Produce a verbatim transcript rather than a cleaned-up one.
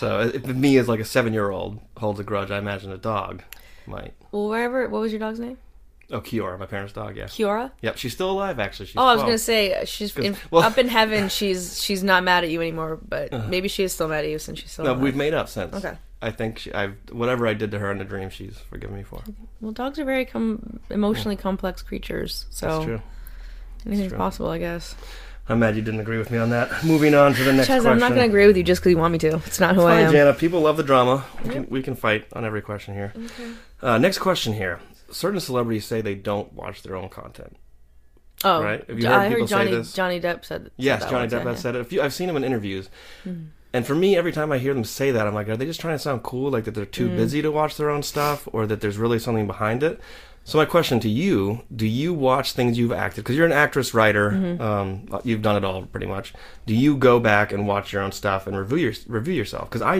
So if me as like a seven-year-old holds a grudge, I imagine a dog might. Well, wherever. What was your dog's name? Oh, Kiora, my parents' dog. Yeah. Kiora. Yep, she's still alive. Actually, she's oh, I was twelve. gonna say she's in, well, up in heaven. She's she's not mad at you anymore, but uh, maybe she is still mad at you since she's still. No, alive. we've made up since. Okay. I think she, I've whatever I did to her in the dream, she's forgiven me for. Well, dogs are very com- emotionally yeah. complex creatures, so that's true. Anything's true. possible, I guess. I'm mad you didn't agree with me on that. Moving on to the next Chaz, question. I'm not going to agree with you just because you want me to. It's not who it's I fine, am. Jana. People love the drama. We, yep. can, we can fight on every question here. Okay. Uh, next question here. Certain celebrities say they don't watch their own content. Oh, right? Have you heard I people heard Johnny, say this? Johnny Depp said, said yes, that Johnny once, Depp yeah. has said it. A few, I've seen him in interviews. Mm. And for me, every time I hear them say that, I'm like, are they just trying to sound cool? Like that they're too mm. busy to watch their own stuff, or that there's really something behind it? So my question to you, do you watch things you've acted? Because you're an actress, writer. Mm-hmm. Um, you've done it all pretty much. Do you go back and watch your own stuff and review your, review yourself? Because I